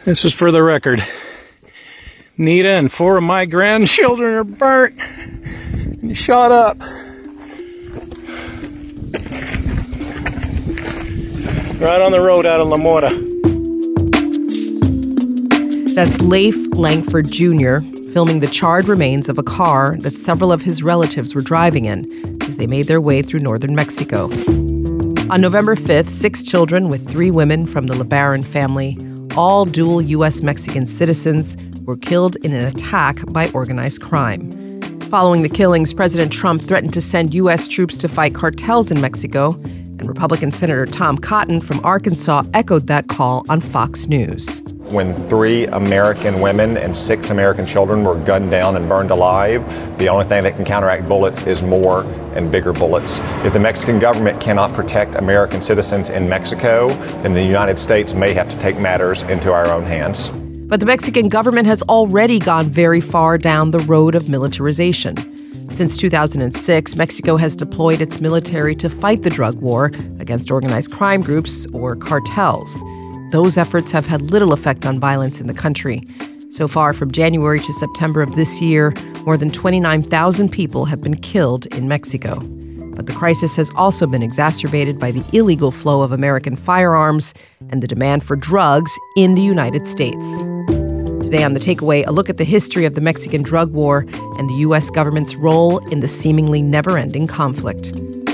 This is for the record. Nita and 4 of my grandchildren are burnt and shot up. Right on the road out of La Mora. That's Leif Langford Jr. filming the charred remains of a car that several of his relatives were driving in as they made their way through northern Mexico. On November 5th, 6 children with 3 women from the LeBaron family, all dual U.S.-Mexican citizens, were killed in an attack by organized crime. Following the killings, President Trump threatened to send U.S. troops to fight cartels in Mexico, and Republican Senator Tom Cotton from Arkansas echoed that call on Fox News. When 3 American women and 6 American children were gunned down and burned alive, the only thing that can counteract bullets is more and bigger bullets. If the Mexican government cannot protect American citizens in Mexico, then the United States may have to take matters into our own hands. But the Mexican government has already gone very far down the road of militarization. Since 2006, Mexico has deployed its military to fight the drug war against organized crime groups or cartels. Those efforts have had little effect on violence in the country. So far, from January to September of this year, more than 29,000 people have been killed in Mexico. But the crisis has also been exacerbated by the illegal flow of American firearms and the demand for drugs in the United States. Today on The Takeaway, a look at the history of the Mexican drug war and the U.S. government's role in the seemingly never-ending conflict.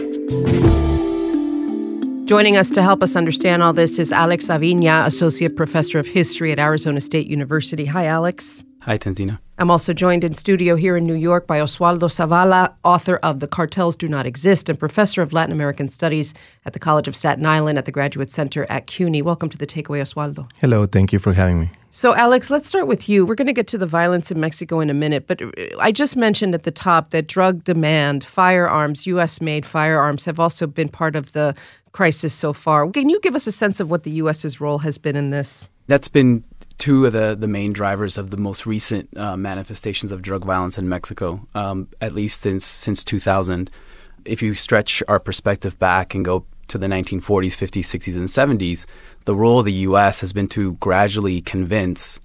Joining us to help us understand all this is Alex Aviña, Associate Professor of History at Arizona State University. Hi, Alex. Hi, Tanzina. I'm also joined in studio here in New York by Oswaldo Zavala, author of The Cartels Do Not Exist and professor of Latin American Studies at the College of Staten Island at the Graduate Center at CUNY. Welcome to The Takeaway, Oswaldo. Hello, thank you for having me. So, Alex, let's start with you. We're going to get to the violence in Mexico in a minute, but I just mentioned at the top that drug demand, firearms, U.S.-made firearms have also been part of the crisis so far. Can you give us a sense of what the U.S.'s role has been in this? That's been 2 of the main drivers of the most recent manifestations of drug violence in Mexico, at least since 2000. If you stretch our perspective back and go to the 1940s, 50s, 60s, and 70s, the role of the U.S. has been to gradually convince,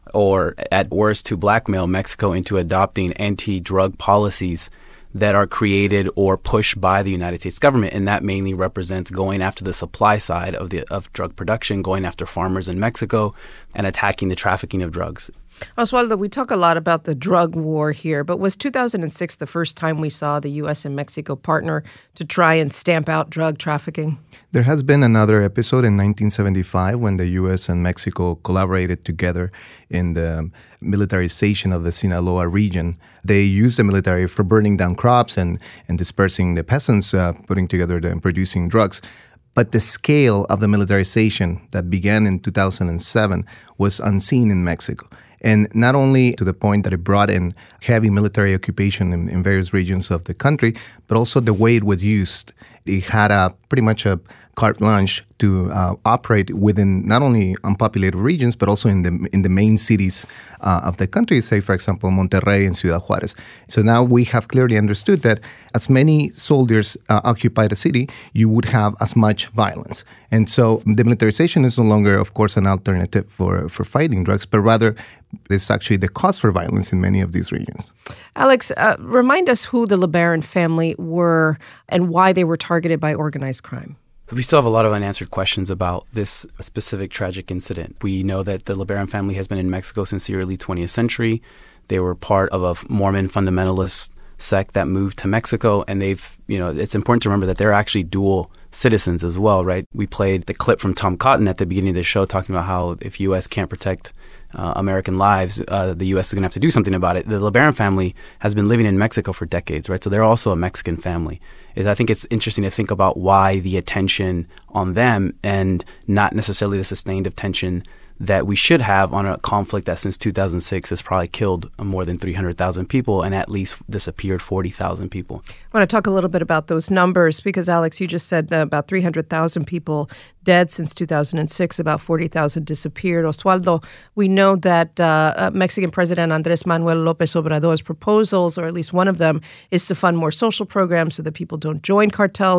or at worst to blackmail Mexico into adopting anti-drug policies that are created or pushed by the United States government, and that mainly represents going after the supply side of drug production, going after farmers in Mexico, and attacking the trafficking of drugs. Oswaldo, we talk a lot about the drug war here, but was 2006 the first time we saw the U.S. and Mexico partner to try and stamp out drug trafficking? There has been another episode in 1975 when the U.S. and Mexico collaborated together in the militarization of the Sinaloa region. They used the military for burning down crops and dispersing the peasants, putting together and producing drugs. But the scale of the militarization that began in 2007 was unseen in Mexico. And not only to the point that it brought in heavy military occupation in various regions of the country, but also the way it was used. It had pretty much a carte blanche to operate within not only unpopulated regions, but also in the main cities of the country, say, for example, Monterrey and Ciudad Juárez. So now we have clearly understood that as many soldiers occupy the city, you would have as much violence. And so demilitarization is no longer, of course, an alternative for fighting drugs, but rather it's actually the cause for violence in many of these regions. Alex, remind us who the LeBaron family were and why they were targeted by organized crime. We still have a lot of unanswered questions about this specific tragic incident. We know that the LeBaron family has been in Mexico since the early 20th century. They were part of a Mormon fundamentalist sect that moved to Mexico, and it's important to remember that they're actually dual citizens as well, right? We played the clip from Tom Cotton at the beginning of the show talking about how if U.S. can't protect American lives, the U.S. is going to have to do something about it. The LeBaron family has been living in Mexico for decades, right? So they're also a Mexican family. I think it's interesting to think about why the attention on them and not necessarily the sustained attention that we should have on a conflict that since 2006 has probably killed more than 300,000 people and at least disappeared 40,000 people. I want to talk a little bit about those numbers because, Alex, you just said about 300,000 people dead since 2006, about 40,000 disappeared. Oswaldo, we know that Mexican President Andrés Manuel López Obrador's proposals, or at least one of them, is to fund more social programs so that people don't join cartels.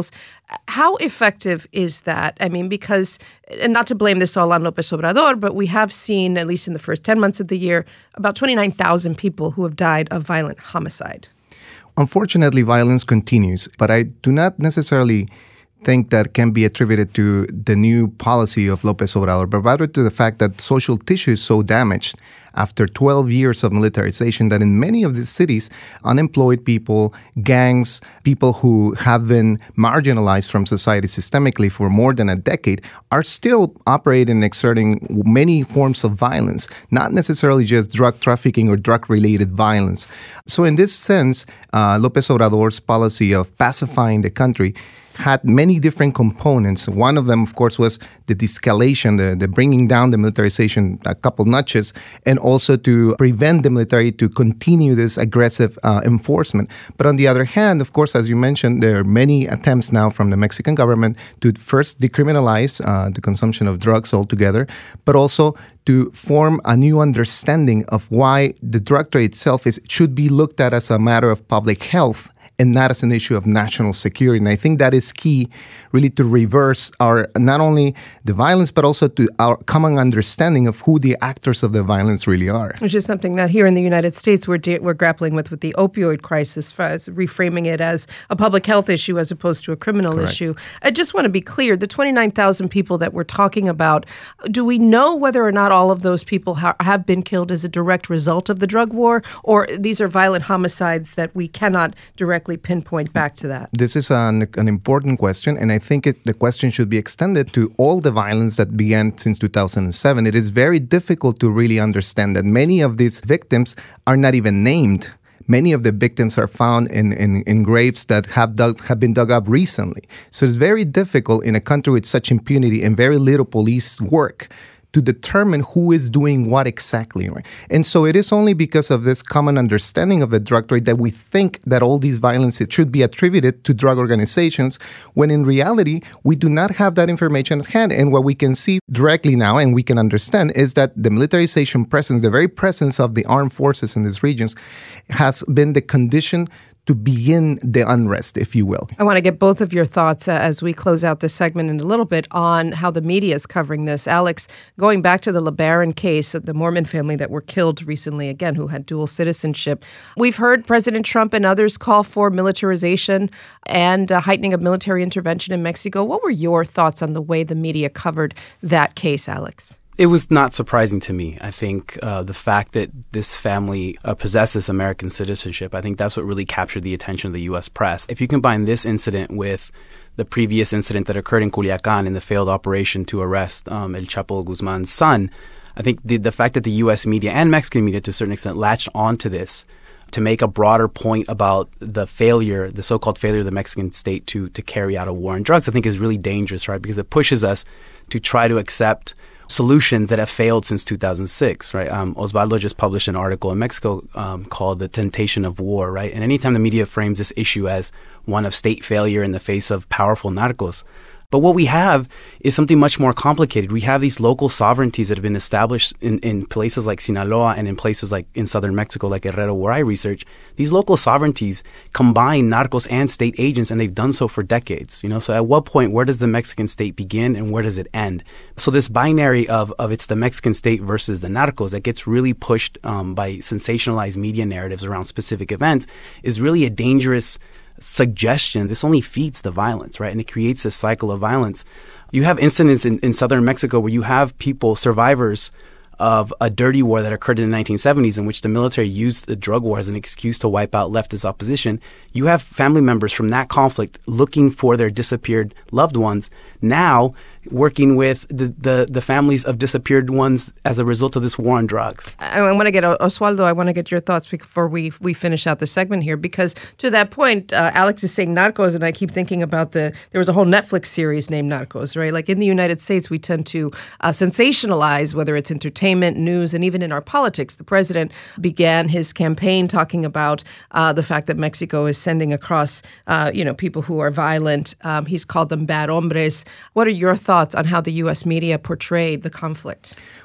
How effective is that? I mean, because, and not to blame this all on López Obrador, but we have seen, at least in the first 10 months of the year, about 29,000 people who have died of violent homicide. Unfortunately, violence continues, but I do not necessarily think that can be attributed to the new policy of López Obrador, but rather to the fact that social tissue is so damaged after 12 years of militarization that in many of these cities, unemployed people, gangs, people who have been marginalized from society systemically for more than a decade are still operating and exerting many forms of violence, not necessarily just drug trafficking or drug-related violence. So in this sense, López Obrador's policy of pacifying the country had many different components. One of them, of course, was the de-escalation, the bringing down the militarization a couple notches, and also to prevent the military to continue this aggressive enforcement. But on the other hand, of course, as you mentioned, there are many attempts now from the Mexican government to first decriminalize the consumption of drugs altogether, but also to form a new understanding of why the drug trade itself should be looked at as a matter of public health and not as an issue of national security. And I think that is key, really, to reverse our, not only the violence, but also to our common understanding of who the actors of the violence really are. Which is something that here in the United States we're grappling with the opioid crisis, reframing it as a public health issue as opposed to a criminal issue. I just want to be clear, the 29,000 people that we're talking about, do we know whether or not all of those people have been killed as a direct result of the drug war, or these are violent homicides that we cannot directly pinpoint back to that? This is an important question, and I think the question should be extended to all the violence that began since 2007. It is very difficult to really understand that many of these victims are not even named. Many of the victims are found in graves that have been dug up recently. So it's very difficult in a country with such impunity and very little police work to determine who is doing what exactly, right? And so it is only because of this common understanding of the drug trade that we think that all these violences should be attributed to drug organizations, when in reality, we do not have that information at hand. And what we can see directly now, and we can understand, is that the militarization presence, the very presence of the armed forces in these regions, has been the condition to begin the unrest, if you will. I want to get both of your thoughts as we close out this segment in a little bit on how the media is covering this. Alex, going back to the LeBaron case, the Mormon family that were killed recently, again, who had dual citizenship. We've heard President Trump and others call for militarization and heightening of military intervention in Mexico. What were your thoughts on the way the media covered that case, Alex? It was not surprising to me. I think the fact that this family possesses American citizenship, I think that's what really captured the attention of the U.S. press. If you combine this incident with the previous incident that occurred in Culiacan in the failed operation to arrest El Chapo Guzman's son, I think the fact that the U.S. media and Mexican media to a certain extent latched onto this to make a broader point about the failure, the so-called failure of the Mexican state to carry out a war on drugs, I think is really dangerous, right? Because it pushes us to try to accept solutions that have failed since 2006, right? Osvaldo just published an article in Mexico called The Temptation of War, right? And anytime the media frames this issue as one of state failure in the face of powerful narcos, but what we have is something much more complicated. We have these local sovereignties that have been established in places like Sinaloa and in places like in southern Mexico, like Guerrero, where I research. These local sovereignties combine narcos and state agents, and they've done so for decades. You know, so at what point, where does the Mexican state begin and where does it end? So this binary of it's the Mexican state versus the narcos that gets really pushed by sensationalized media narratives around specific events is really a dangerous suggestion. This only feeds the violence, right? And it creates this cycle of violence. You have incidents in southern Mexico where you have people, survivors of a dirty war that occurred in the 1970s in which the military used the drug war as an excuse to wipe out leftist opposition. You have family members from that conflict looking for their disappeared loved ones now working with the families of disappeared ones as a result of this war on drugs. I want to get, Osvaldo, I want to get your thoughts before we finish out the segment here, because to that point, Alex is saying narcos, and I keep thinking about there was a whole Netflix series named Narcos, right? Like in the United States, we tend to sensationalize, whether it's entertainment, news, and even in our politics. The president began his campaign talking about the fact that Mexico is sending across, people who are violent. He's called them bad hombres. What are your thoughts on how the U.S. media portrayed the conflict?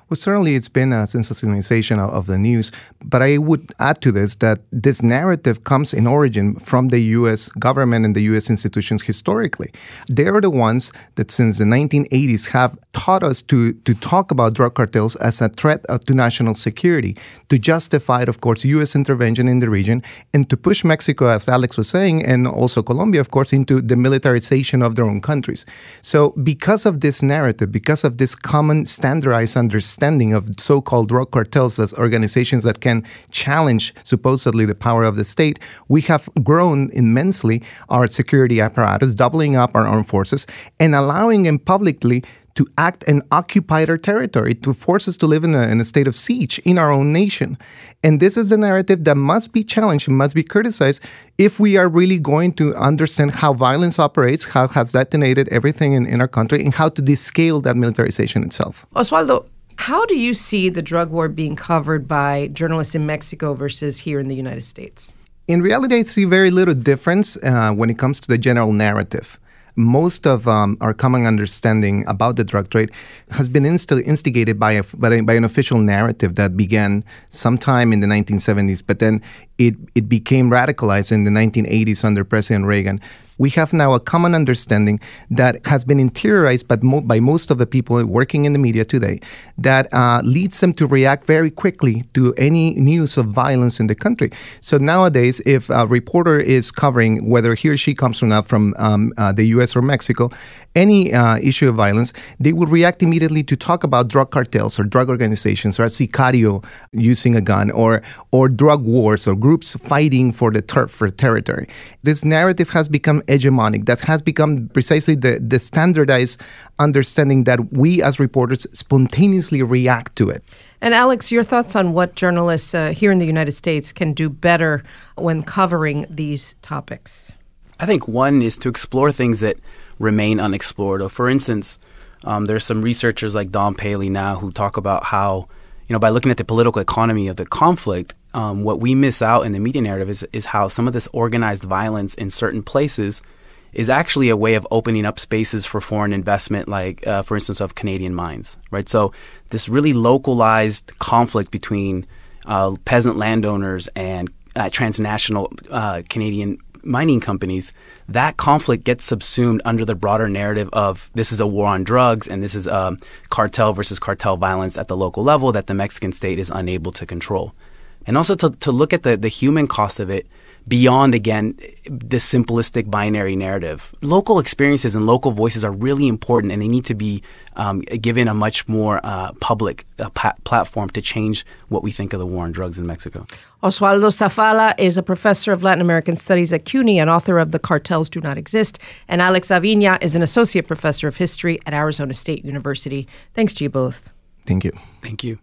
Well, certainly it's been a sensationalization of the news, but I would add to this that this narrative comes in origin from the U.S. government and the U.S. institutions historically. They are the ones that since the 1980s have taught us to talk about drug cartels as a threat to national security, to justify, of course, U.S. intervention in the region, and to push Mexico, as Alex was saying, and also Colombia, of course, into the militarization of their own countries. So because of this narrative, because of this common standardized understanding of so-called drug cartels as organizations that can challenge supposedly the power of the state, we have grown immensely our security apparatus, doubling up our armed forces and allowing them publicly to act and occupy our territory, to force us to live in a state of siege in our own nation. And this is the narrative that must be challenged and must be criticized if we are really going to understand how violence operates, how it has detonated everything in our country, and how to descale that militarization itself. Oswaldo, how do you see the drug war being covered by journalists in Mexico versus here in the United States? In reality, I see very little difference when it comes to the general narrative. Most of our common understanding about the drug trade has been instigated by an official narrative that began sometime in the 1970s, but then it became radicalized in the 1980s under President Reagan. We have now a common understanding that has been interiorized by most of the people working in the media today that leads them to react very quickly to any news of violence in the country. So nowadays, if a reporter is covering, whether he or she comes from the U.S. or Mexico, any issue of violence, they will react immediately to talk about drug cartels or drug organizations or a sicario using a gun or drug wars or groups fighting for territory. This narrative has become hegemonic. That has become precisely the standardized understanding that we as reporters spontaneously react to it. And Alex, your thoughts on what journalists here in the United States can do better when covering these topics? I think one is to explore things that remain unexplored. For instance, there's some researchers like Don Paley now who talk about how, by looking at the political economy of the conflict, what we miss out in the media narrative is how some of this organized violence in certain places is actually a way of opening up spaces for foreign investment, like, for instance, of Canadian mines, right? So this really localized conflict between peasant landowners and transnational Canadian mining companies, that conflict gets subsumed under the broader narrative of this is a war on drugs and this is cartel versus cartel violence at the local level that the Mexican state is unable to control. And also to look at the human cost of it beyond, again, this simplistic binary narrative. Local experiences and local voices are really important, and they need to be given a much more public platform to change what we think of the war on drugs in Mexico. Oswaldo Zavala is a professor of Latin American Studies at CUNY and author of The Cartels Do Not Exist. And Alex Aviña is an associate professor of history at Arizona State University. Thanks to you both. Thank you. Thank you.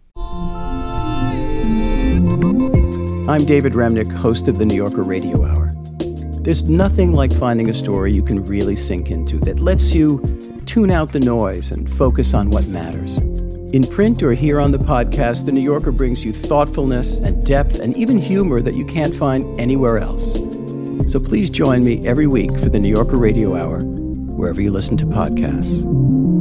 I'm David Remnick, host of the New Yorker Radio Hour. There's nothing like finding a story you can really sink into that lets you tune out the noise and focus on what matters. In print or here on the podcast, the New Yorker brings you thoughtfulness and depth and even humor that you can't find anywhere else. So please join me every week for the New Yorker Radio Hour, wherever you listen to podcasts.